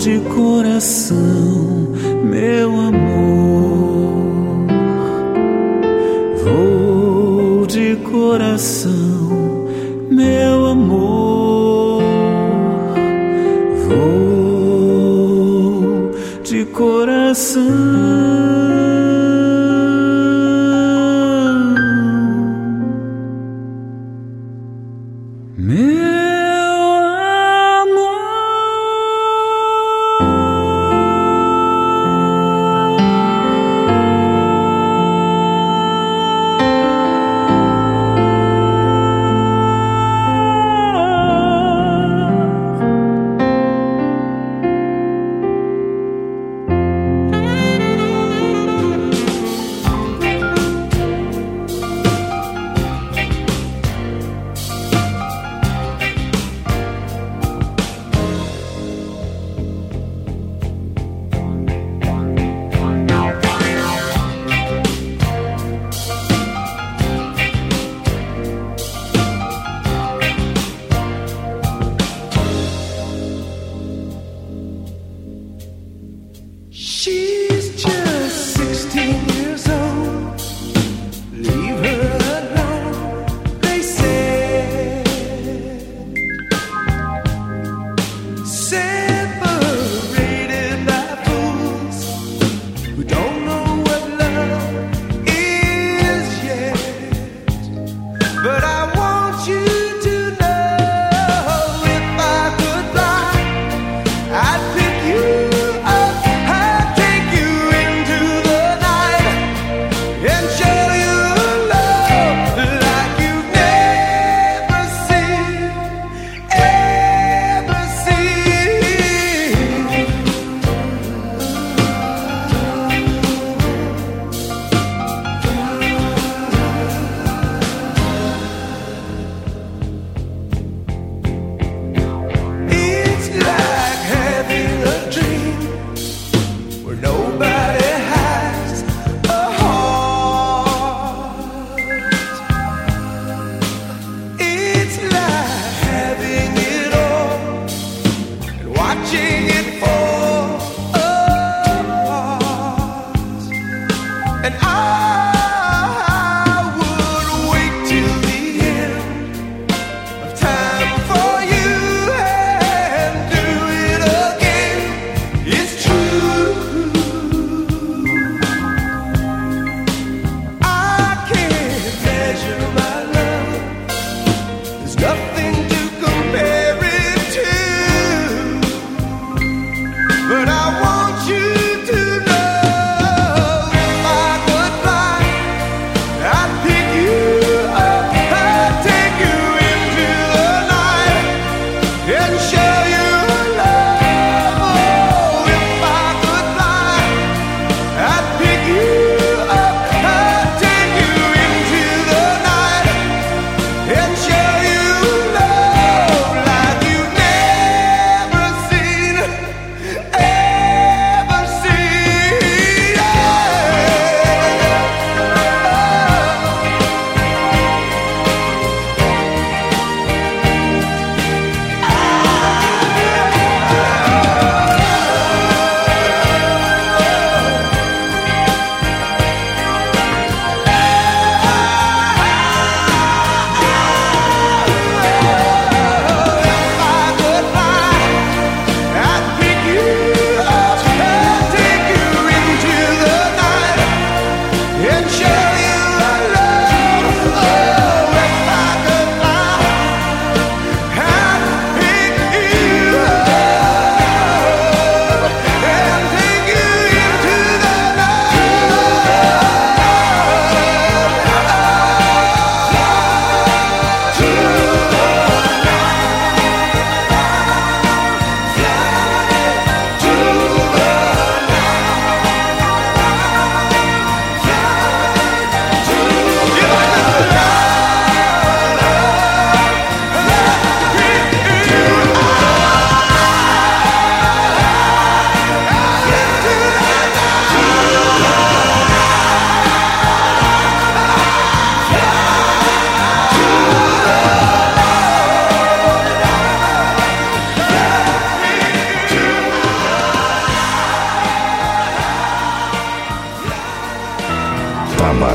de coração, meu amor. Vou de coração, meu amor. Vou de coração.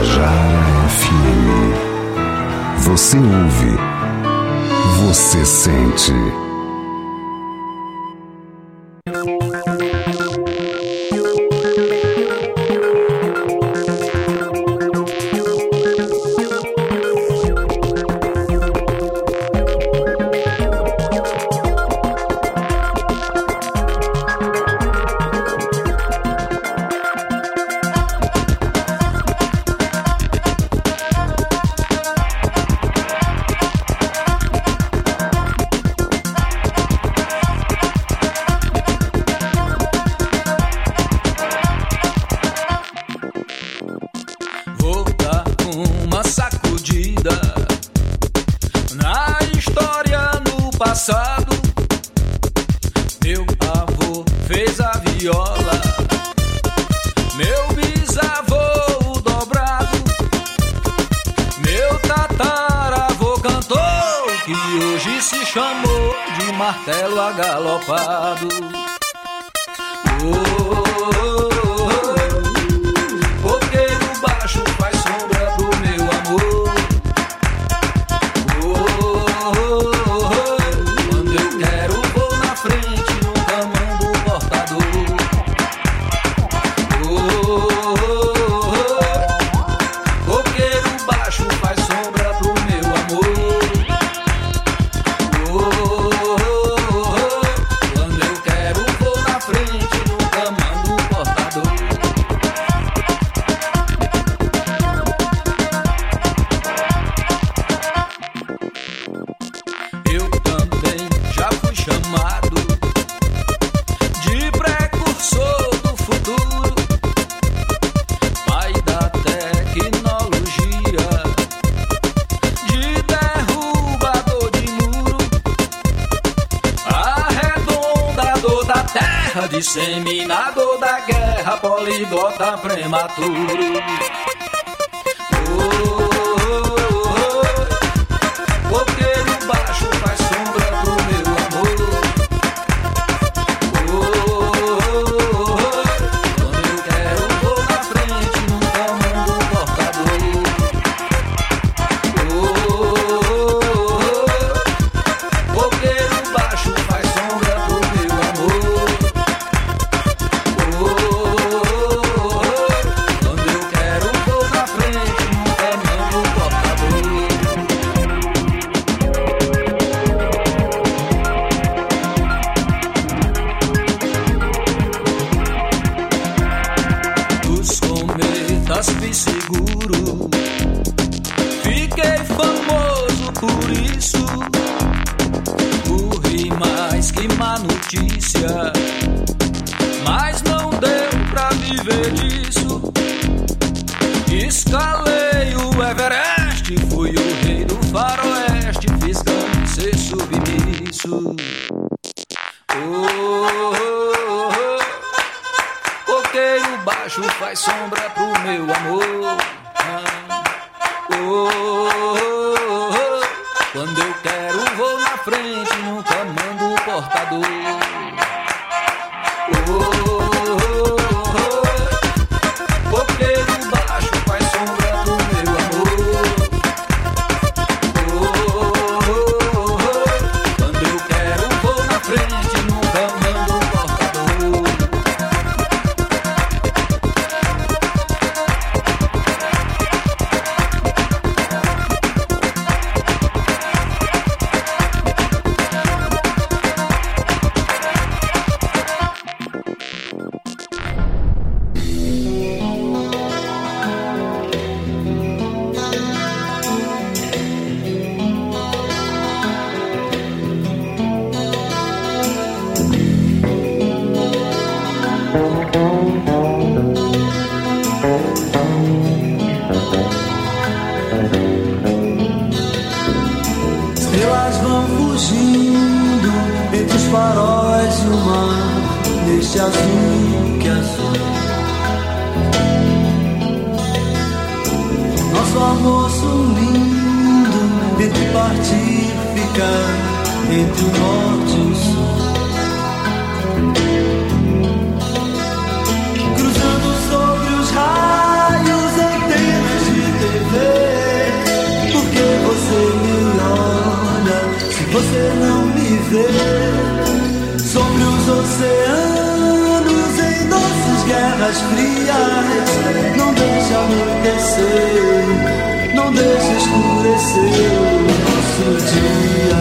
Tabajara FM. Você ouve, você sente. Martelo agalopado. Coqueiro baixo faz sombra pro meu amor. Quando eu quero vou na frente, nunca mando o portador. Coqueiro baixo faz sombra pro meu amor. Disseminador da guerra, poliglota prematuro. Coqueiro baixo faz sombra pro meu amor. Quando eu quero vou na frente, nunca mando o portador. Coqueiro baixo faz sombra pro meu amor. Me seguro, fiquei famoso por isso. Corri mais que má notícia, mas não deu pra viver disso. Escalei o Everest, fui o rei do faroeste, fiz grande ser submisso. Coqueiro baixo faz sombra pro meu amor. Quando eu quero vou na frente, nunca mando o portador. Coqueiro baixo faz sombra pro meu amor. Quando eu quero vou na frente, nunca mando o portador. Estrelas vão fugindo entre os faróis e o mar, neste azul que azul. Nosso amor sumindo, entre partir e ficar, entre o norte e o sul. Cruzando sobre os raios, antenas de os oceanos em doces guerras frias. Não deixe anoitecer, não deixe escurecer o nosso dia.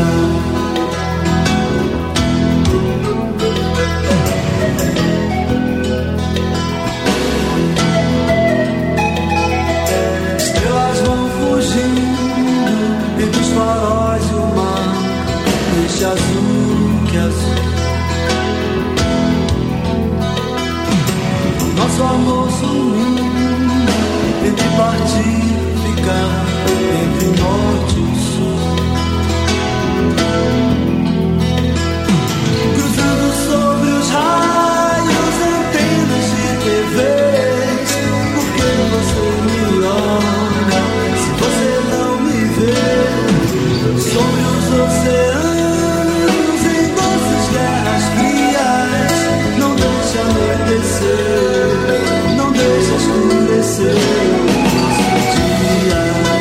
Estrelas vão fugindo entre os faróis e o mar, neste azul que azul. Nosso amor sumindo entre partir e ficar, entre o norte e o sul. Cruzando sobre os raios, antenas de TVs. Por que você me olha se você não me vê? Sobre os oceanos em doces guerras frias. Não deixe anoitecer, não deixe escurecer o nosso dia.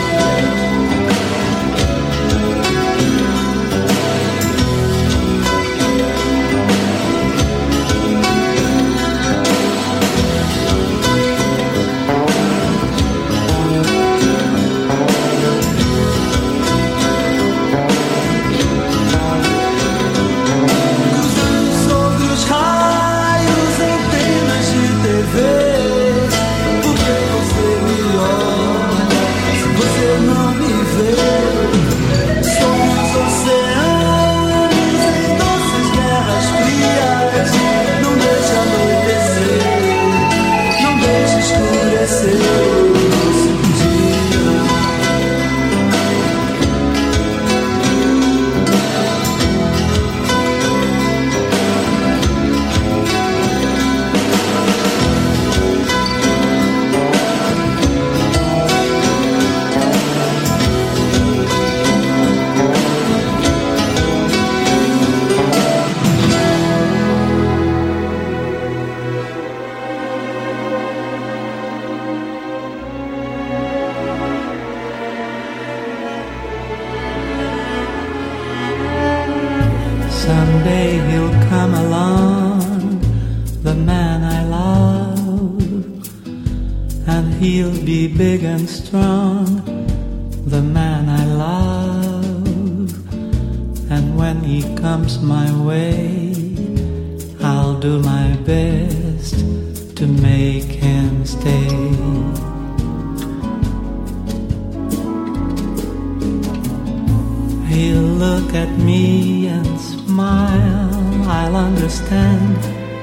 Cruzando sobre os raios, antenas de TV. Por que você me olha se você não me vê? Sobre os oceanos em doces guerras frias. Não deixe anoitecer, não deixe escurecer o nosso dia. Someday he'll come along, the man I love, and he'll be big and strong, the man I love. And when he comes my way, I'll do my best to make him stay. He'll look at me and smile, I'll understand.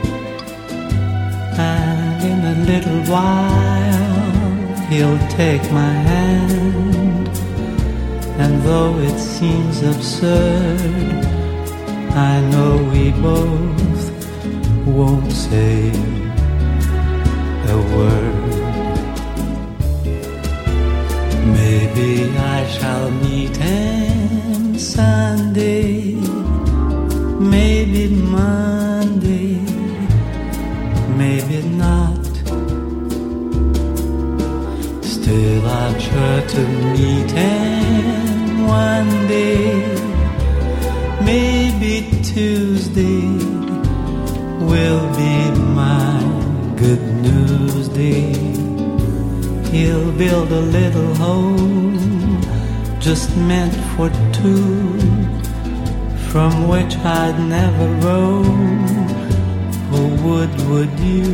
And in a little while, he'll take my hand. And though it seems absurd, I know we both won't say a word. Maybe I shall meet him Sunday, maybe Monday, maybe not. Still I'm sure to meet him one day. Maybe Tuesday will be my good news day. He'll build a little home just meant for two, from which I'd never roam. Oh, would you?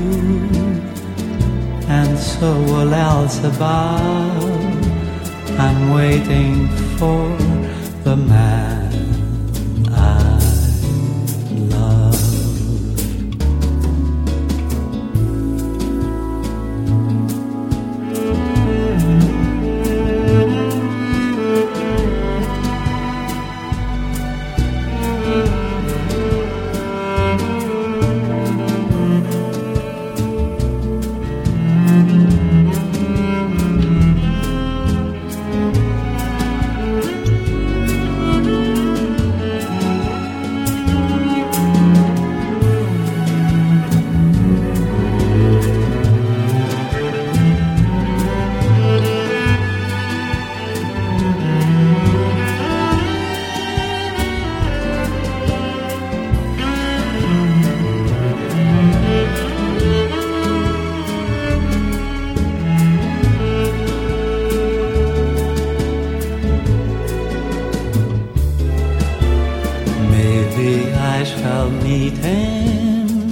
And so will Elzebub. I'm waiting for the man I love.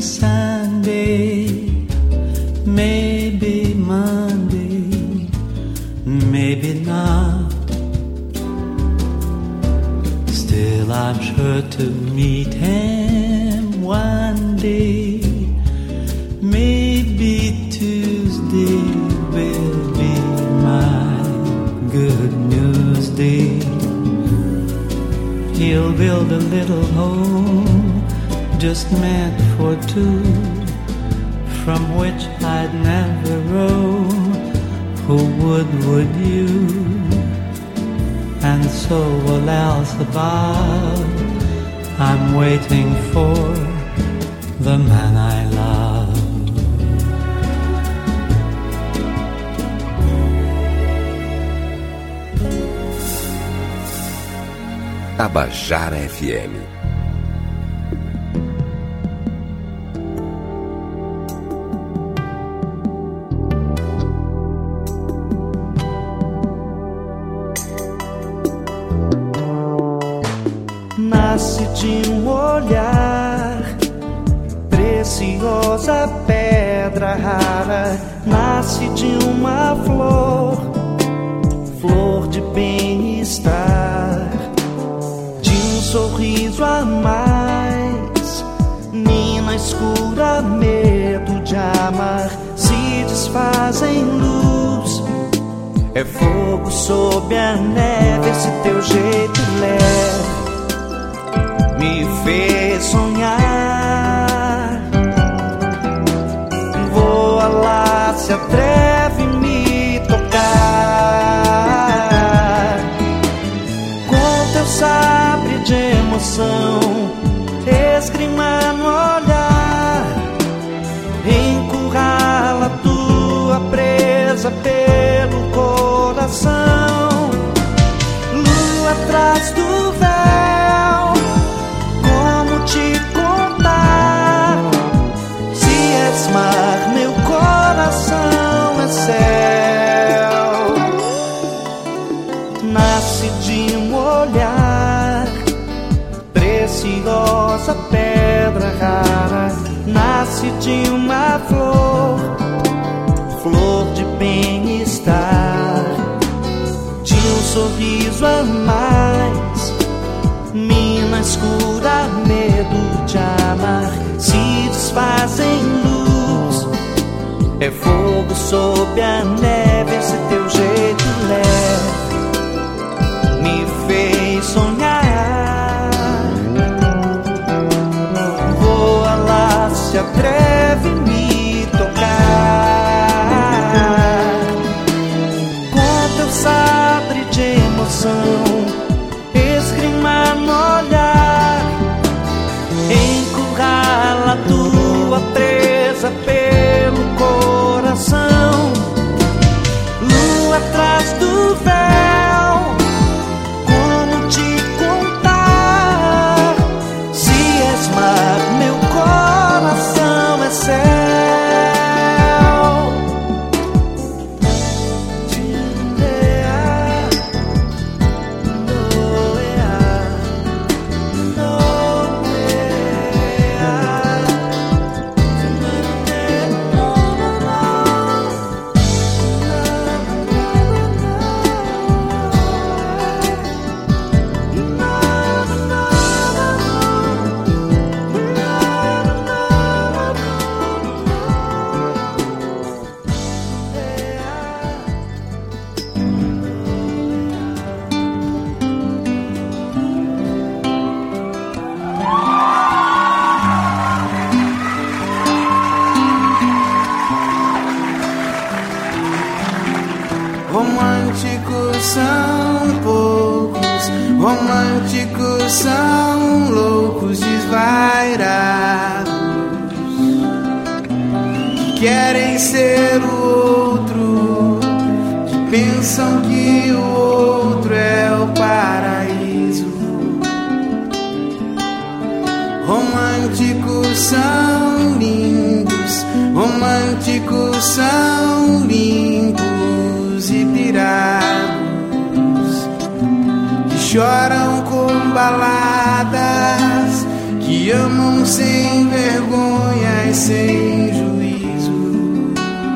Sunday, maybe Monday, maybe not. Still I'm sure to meet him one day. Maybe Tuesday will be my good news day. He'll build a little home just meant for two, from which I'd never roam. Who would you? And so will Elzebub. I'm waiting for the man I love. Tabajara FM. Nasce de um olhar, preciosa pedra rara. Nasce de uma flor, flor de bem-estar. De um sorriso a mais, mina escura, medo de amar. Se desfaz em luz, é fogo sob a neve. Esse teu jeito leve me fez sonhar. Voa lá, se atreve a me tocar. Com teu sabre de emoção, esgrima no olhar. Encurrala tua presa pelo coração. Lua atrás do véu, te contar. Se és mar, meu coração é céu. Nasce de um olhar, preciosa pedra rara. Nasce de uma flor, flor de bem-estar. De um sorriso a mais, mina escura, medo de amar. Se desfaz em luz, é fogo sob a neve. Esse teu jeito leve me fez sonhar. Voa lá, se atreve a me tocar. Com teu sabre de emoção, esgrima no olhar. Encurrala tua presa pelo coração. Lua atrás do véu, como te contar? Se és mar, meu coração é céu. Românticos são poucos, românticos são loucos, desvairados, que querem ser o outro, que pensam que o outro é o paraíso. Românticos são lindos, românticos são limpos e pirados, que choram com baladas, que amam sem vergonha sem juízo.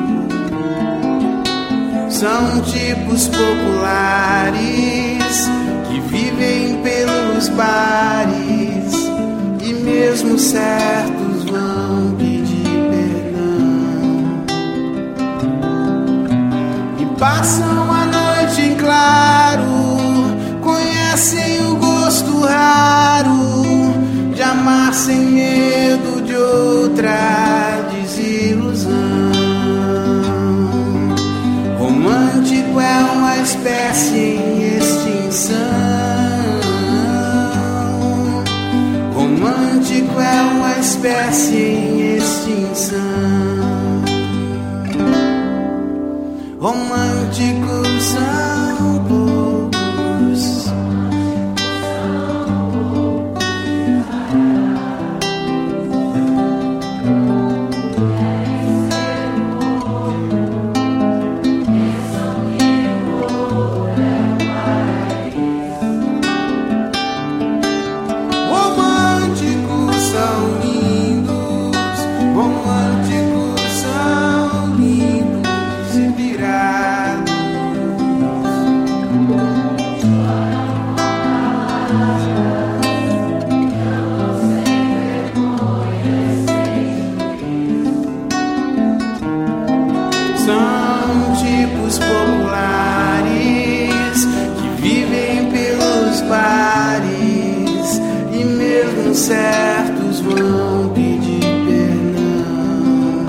São tipos populares que vivem pelos bares e mesmo certos vão pedir perdão. E passam a noite em claro, conhecem o gosto raro de amar sem medo de outra desilusão. Romântico é uma espécie em extinção. Romântico é uma espécie em extinção. Românticos são poucos. Certos vão pedir perdão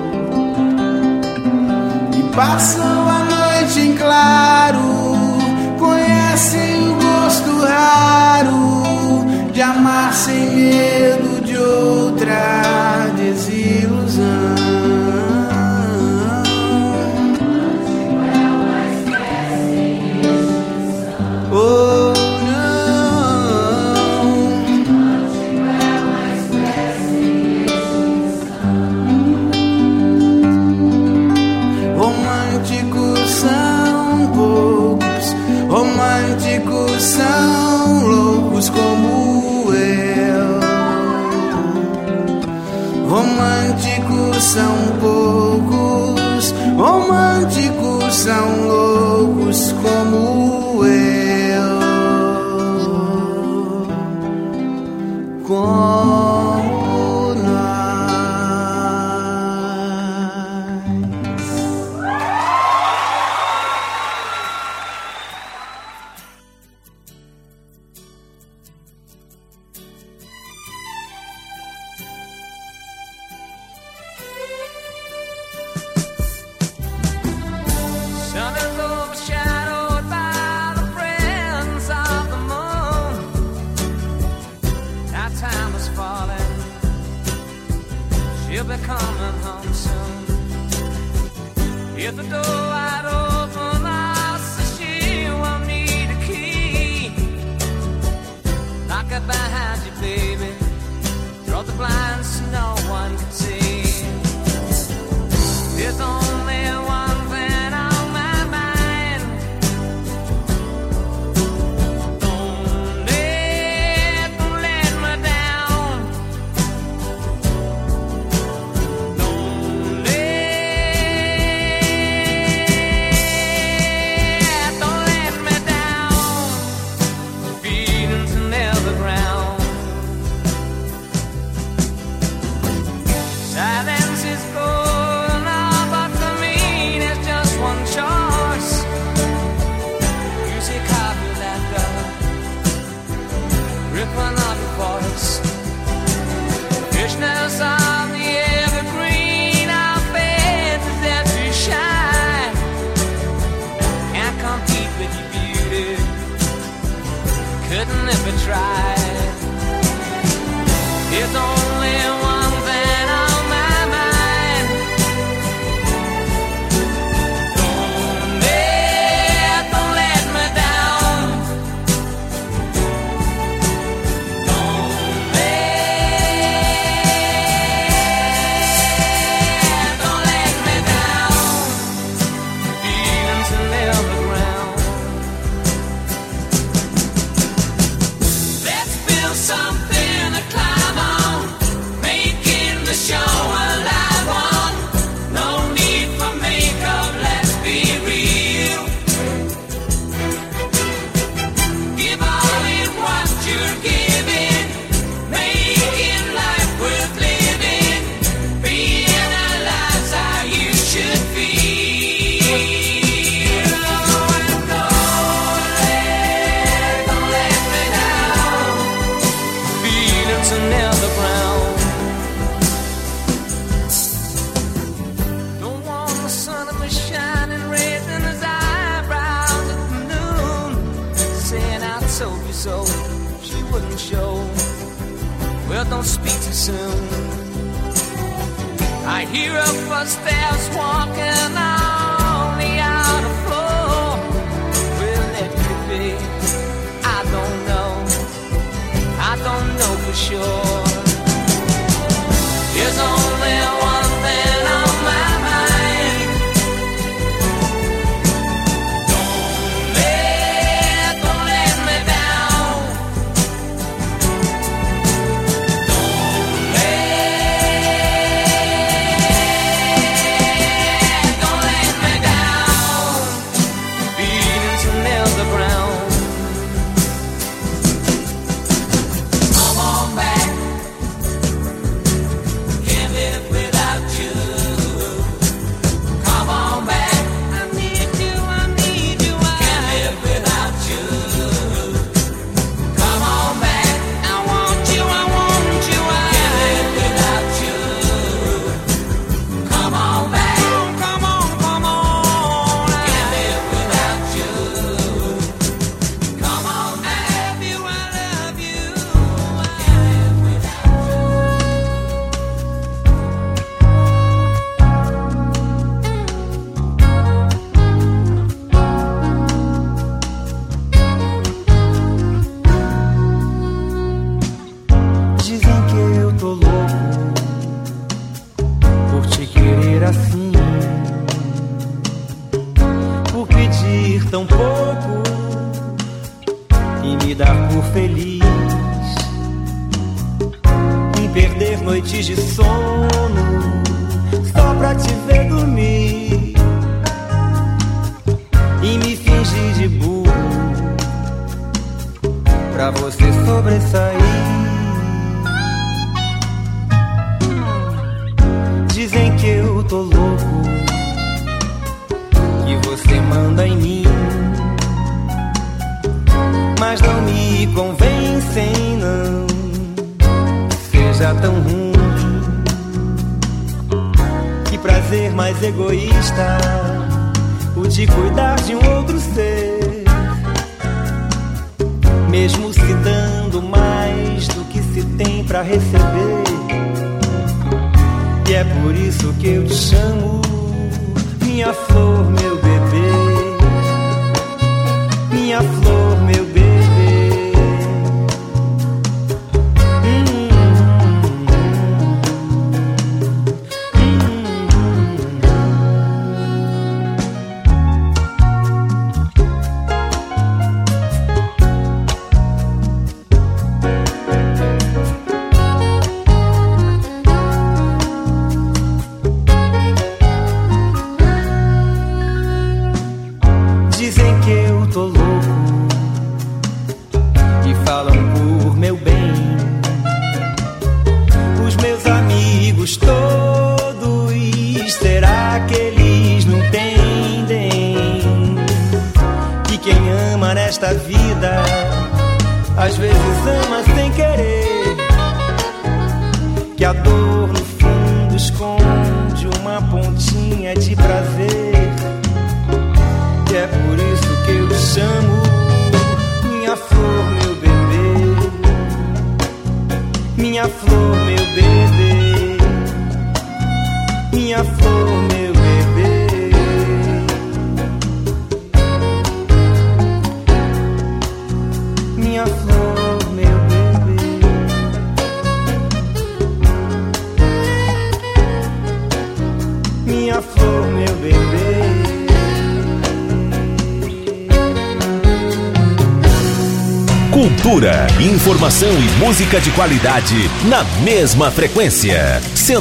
e passam a noite em claro, conhecem o gosto raro de amar sem medo de outra desilusão. Românticos são loucos como eu. Românticos são poucos. Românticos são loucos como eu. Como nós. one-woman show. Well, don't speak too soon. I hear her footsteps walking on the outer floor. Well, it could be, I don't know for sure. There's only one thing on my mind. Don't let me down. Don't let me down. Beating to nail the ground. Come on back. Can't live without you. Come on back. I need you. Can't live without you. Come on back. I want you. Can't live without you. Come on back. Come on. Can't live without you. Come on, I love you. Can't live without Dizem que eu tô louco por te querer assim, por pedir tão pouco e me dar por feliz, em perder noites de sono só pra te ver dormir e me fingir de burro pra você sobressair. Dizem que eu tô louco, que você manda em mim, mas não me convencem, não, seja tão ruim. Que prazer mais egoísta o de cuidar de um outro ser, mesmo se dando mais do que se tem pra receber. E é por isso que eu te chamo minha flor, meu bebê. Minha flor, meu bebê. Dizem que eu tô louco e falam por meu bem. Os meus amigos todos, será que eles não entendem que quem ama nesta vida às vezes ama sem querer, que a dor no fundo esconde uma pontinha de prazer. E é por isso que eu te chamo minha flor, meu bebê. Minha flor, meu bebê. Minha flor, meu bebê. Minha flor, meu bebê. Minha flor, meu bebê. Cultura, informação e música de qualidade na mesma frequência.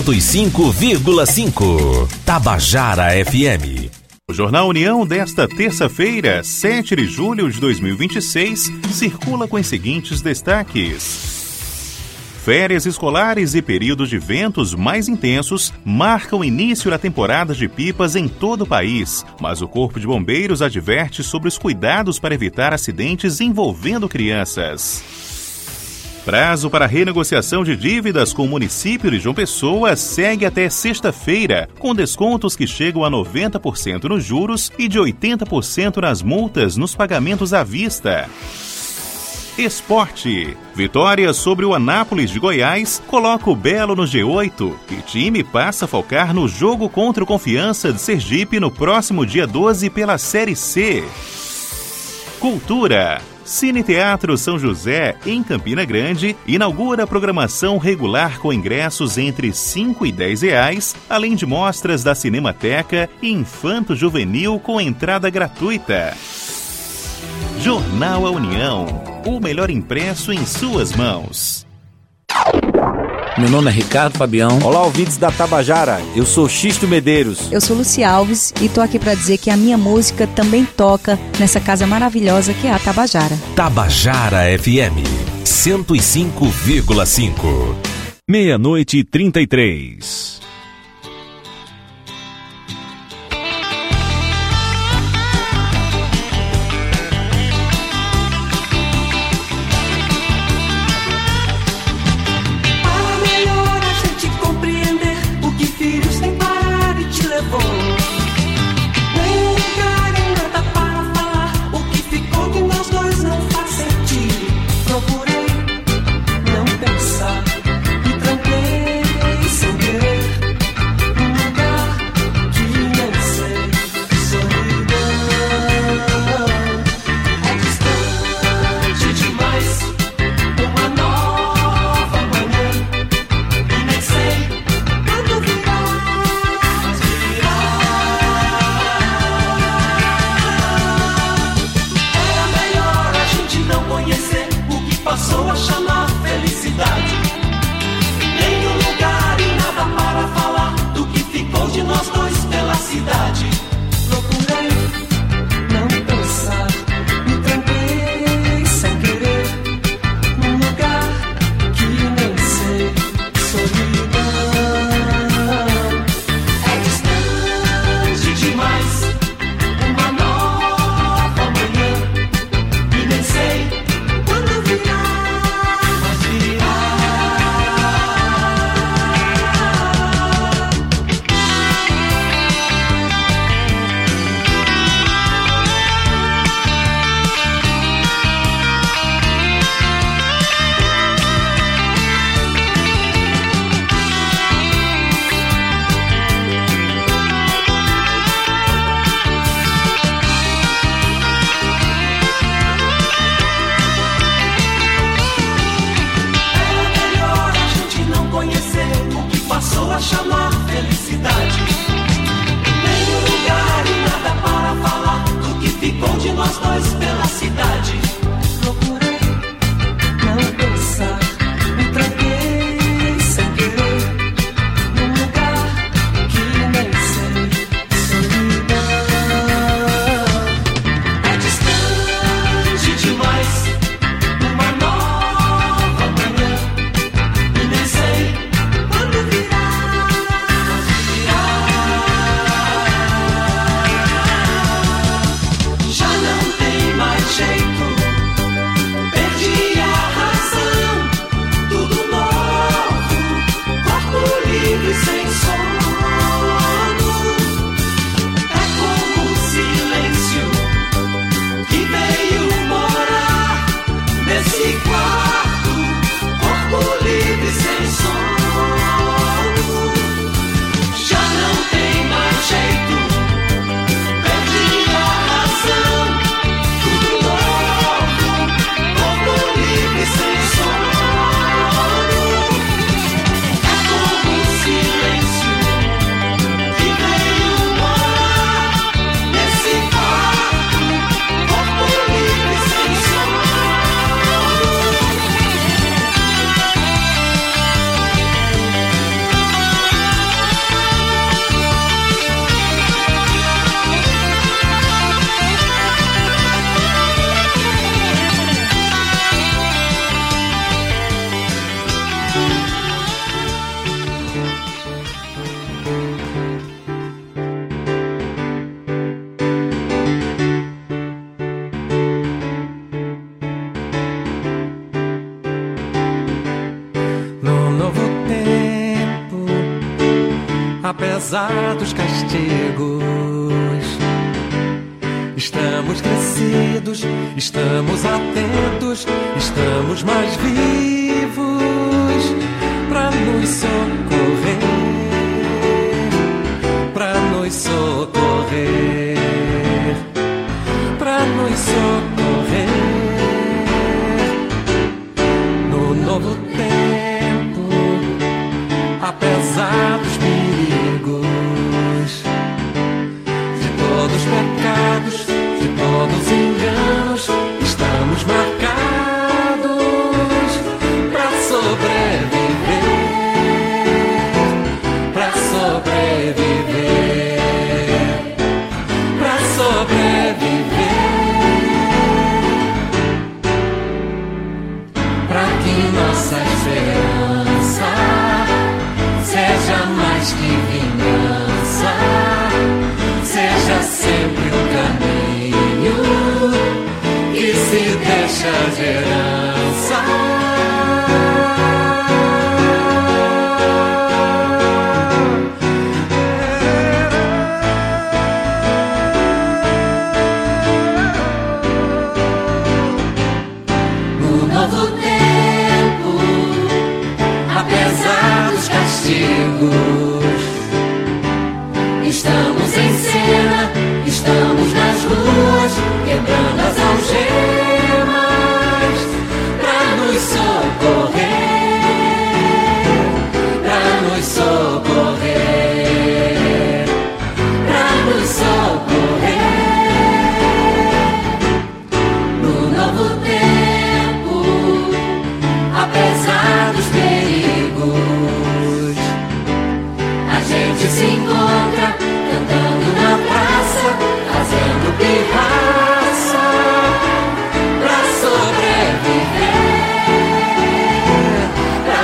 105,5. Tabajara FM. O Jornal União desta terça-feira, 7 de julho de 2026, circula com os seguintes destaques. Férias escolares e períodos de ventos mais intensos marcam o início da temporada de pipas em todo o país, mas o Corpo de Bombeiros adverte sobre os cuidados para evitar acidentes envolvendo crianças. Prazo para renegociação de dívidas com o município de João Pessoa segue até sexta-feira, com descontos que chegam a 90% nos juros e de 80% nas multas nos pagamentos à vista. Esporte. Vitória sobre o Anápolis de Goiás coloca o Belo no G8 e time passa a focar no jogo contra o Confiança de Sergipe no próximo dia 12 pela Série C. Cultura. Cine Teatro São José, em Campina Grande, inaugura programação regular com ingressos entre R$ 5 e R$ 10, além de mostras da Cinemateca e Infanto Juvenil com entrada gratuita. Jornal A União, o melhor impresso em suas mãos. Meu nome é Ricardo Fabião. Olá, ouvintes da Tabajara, eu sou Xisto Medeiros. Eu sou Luci Alves e tô aqui para dizer que a minha música também toca nessa casa maravilhosa que é a Tabajara. Tabajara FM 105,5. 00:33. Apesar dos castigos, estamos estamos crescidos, estamos atentos, estamos mais vivos pra nos socorrer, pra nos socorrer, pra nos socorrer. No novo tempo, apesar dos perigos, de todos os pecados, de todos os enganos, estamos marcados pra sobreviver, pra sobreviver, pra sobreviver, pra que nossa esperança seja mais que vingança, seja sempre um caminho que se deixa de herança. No novo tempo, apesar dos castigos, estamos em cena, estamos nas ruas, quebrando as algemas, pra nos socorrer, pra nos socorrer, pra nos socorrer. No novo tempo, apesar dos perigos, a gente se encontra cantando na praça, fazendo pirraça, pra sobreviver, pra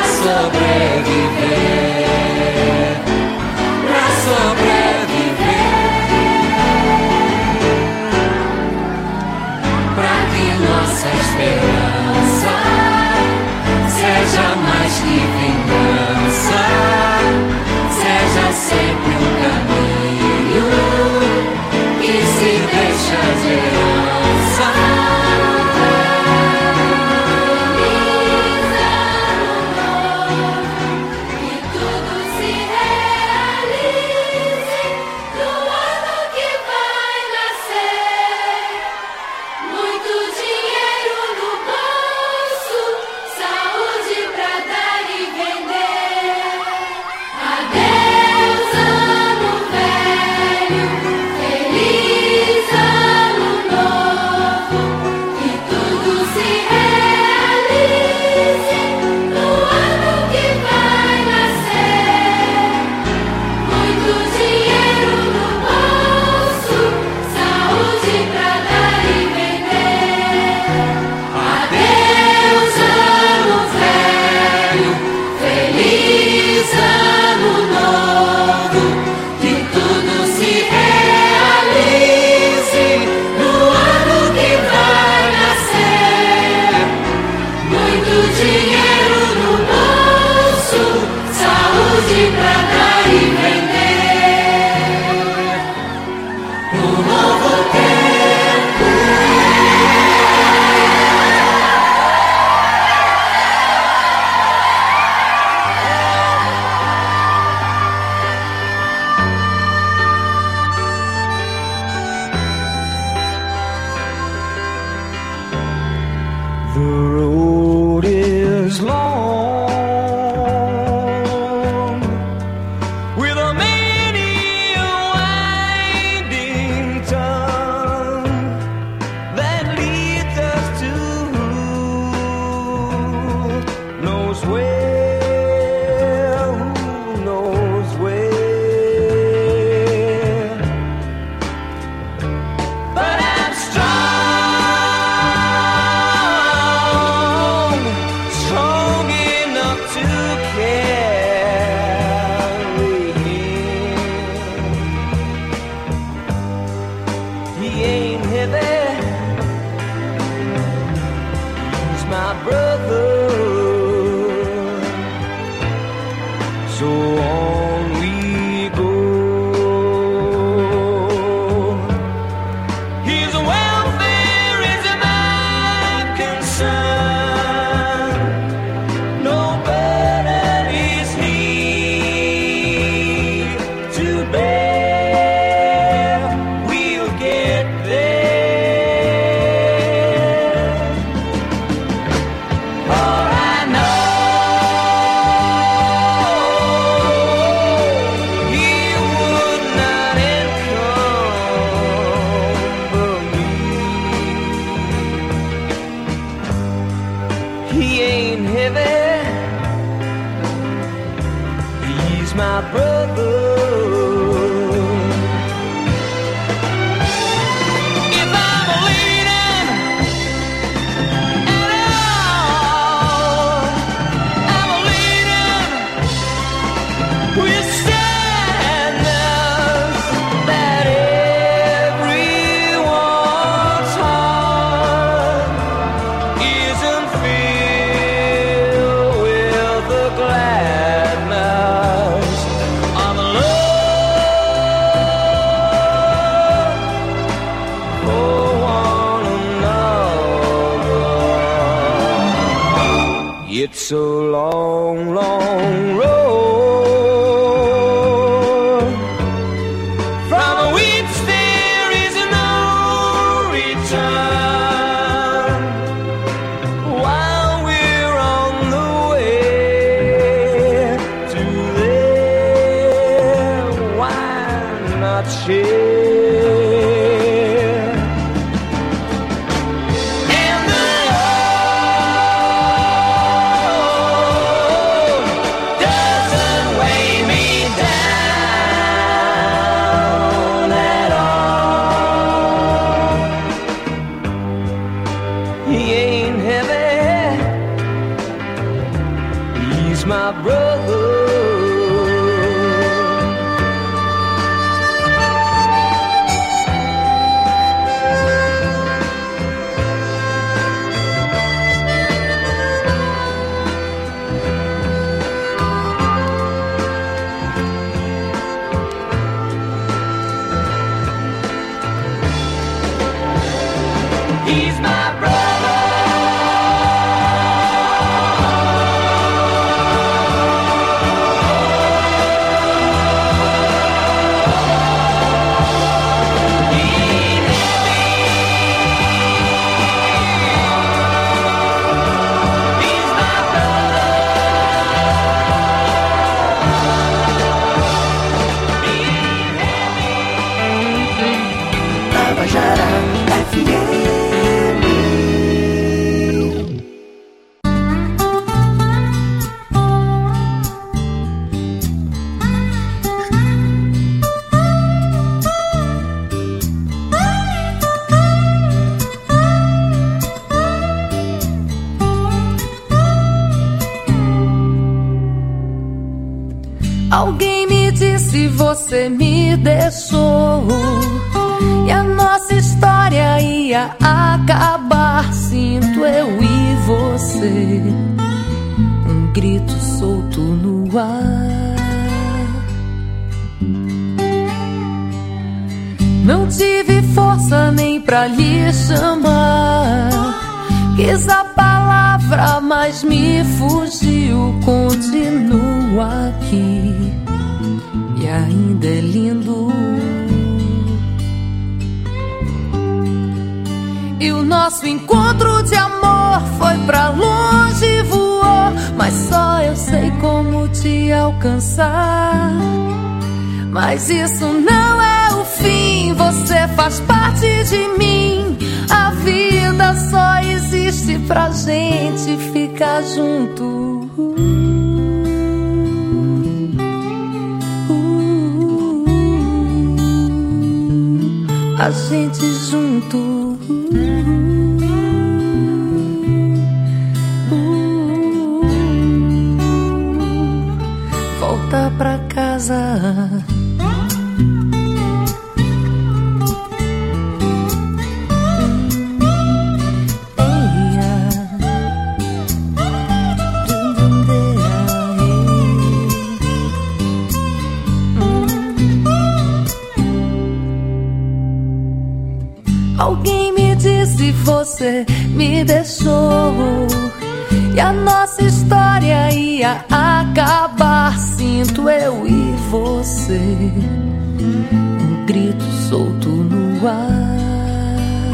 sobreviver, pra sobreviver, pra que nossa esperança seja mais que vingança, seja sempre um caminho que se deixa de herança. Que tudo se realize no ano que vai nascer. Muito dinheiro no bolso, saúde pra dar e vender. Adeus, It's a long, long road. From which there is no return. While we're on the way to there, why not share? My brother, he's my brother. Alguém me disse você me deixou e a nossa história ia acabar. Sinto eu e você, um grito solto no ar. Não tive força nem pra lhe chamar. Quis a palavra, mas me fugiu. Continuo aqui e ainda é lindo. E o nosso encontro de amor foi pra longe e voou. Mas só eu sei como te alcançar. Mas isso não é o fim, você faz parte de mim. A vida só existe pra gente ficar junto. A gente junto. Volta pra casa. Alguém me disse você me deixou e a nossa história ia acabar. Sinto eu e você, um grito solto no ar.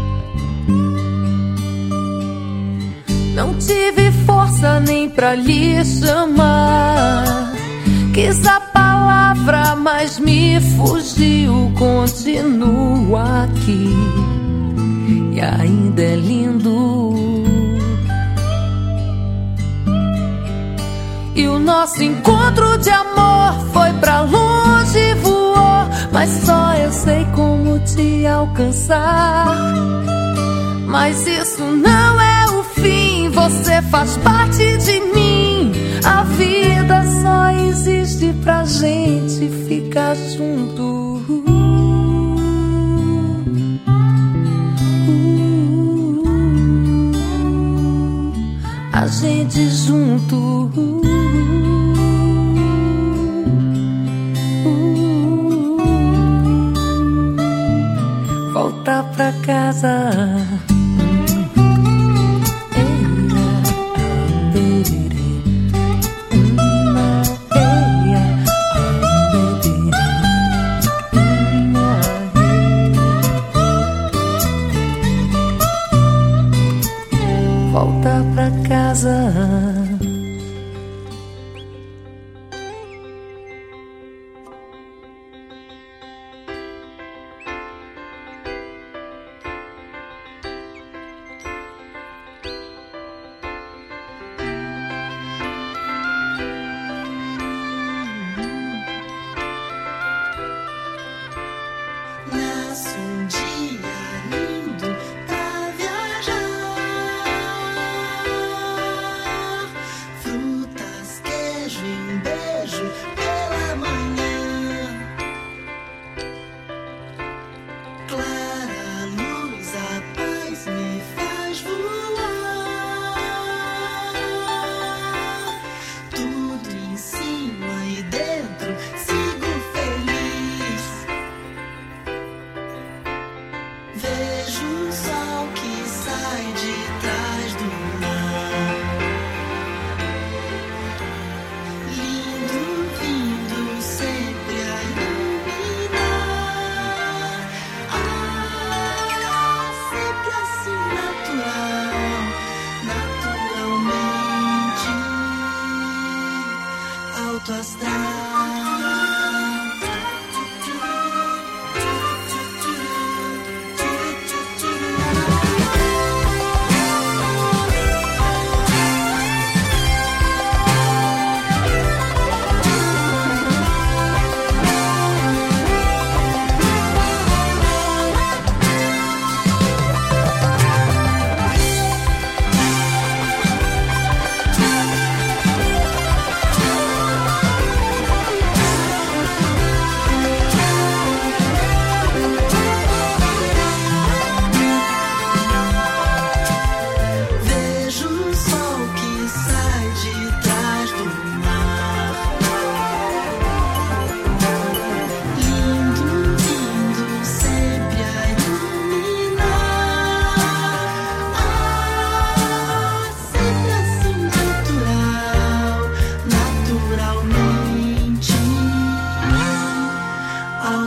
Não tive força nem pra lhe chamar. Quis a palavra, mas me fugiu. Continuo aqui e ainda é lindo. E o nosso encontro de amor foi pra longe e voou. Mas só eu sei como te alcançar. Mas isso não é o fim, você faz parte de mim. A vida só existe pra gente ficar junto. A gente junto. Volta pra casa. Baby.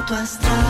alto astral.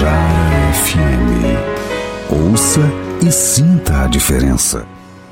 Tabajara FM. Ouça e sinta a diferença.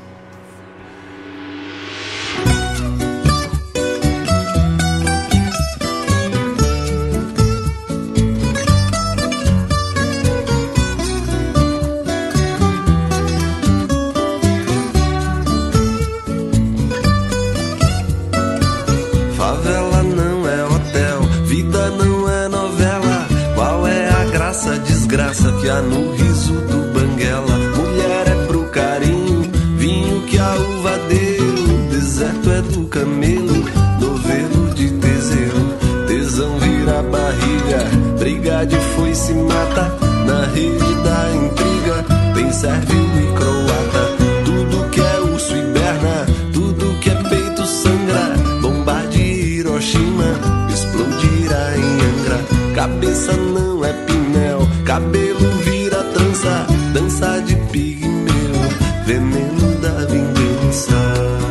Favela não é hotel, vida não é novela. Qual é a graça, desgraça que há no riso do banguela? Mulher é pro carinho, vinho que a uva deu. Deserto é do camelo, novelo de Teseu. Tesão vira barriga, briga de foice mata. Na rede da intriga tem servil e croata. Tudo que é urso hiberna, tudo que é peito sangra. Bomba de Hiroshima explodirá em Angra. Cabeça não é pinel, cabelo vira trança. Dança de pigmeu, veneno da vingança.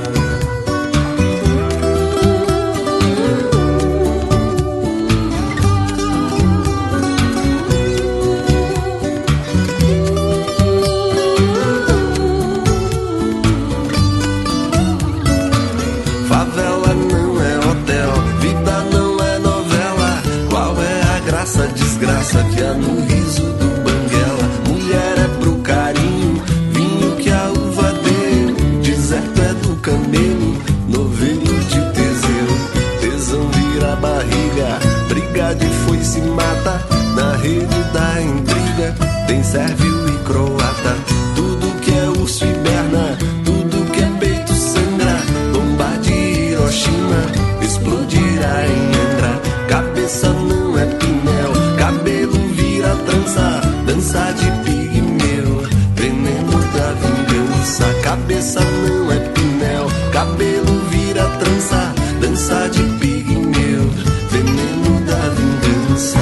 Favela não é hotel, vida não é novela. Qual é a graça, desgraça que há no riso do banguela? Mulher é pro carinho, vinho que a uva deu. Deserto é do camelo, novelo de Teseu. Tesão vira barriga, briga de foice mata. Na rede da intriga tem servil e croata. Tudo que é urso hiberna, tudo que é peito sangra. Bomba de Hiroshima explodirá em Angra. Cabeça não é pinel, cabelo vira trança. Dança de pigmeu, veneno da vingança. Cabeça não é pinel, cabelo vira trança. Dança de pigmeu, veneno da vingança.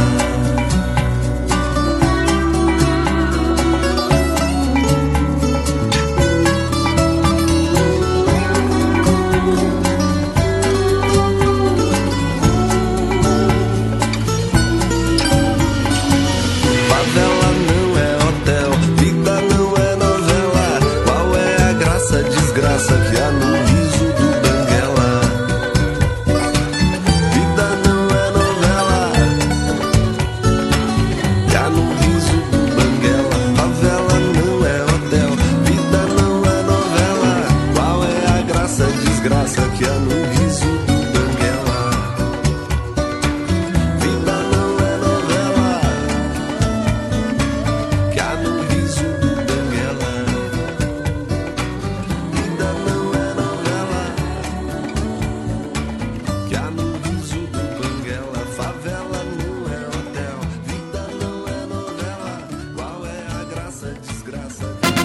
Favela não é hotel, vida não é novela. Qual é a graça, desgraça que há no riso do banguela? Vida não é novela, que há no riso do banguela. Favela não é hotel, vida não é novela. Qual é a graça, desgraça que há no riso do banguela? Vida não é novela, que há no riso do banguela. Vida não é novela, que há no riso do banguela. Favela não é hotel, vida não é novela. Qual é a graça, desgraça?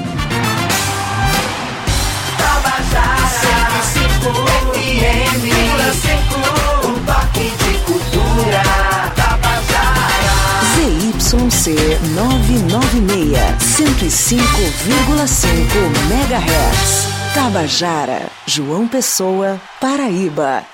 Tabajara, 105 FM, um toque de cultura. Tabajara. ZYC 996, 105,5 MHz. Tabajara, João Pessoa, Paraíba.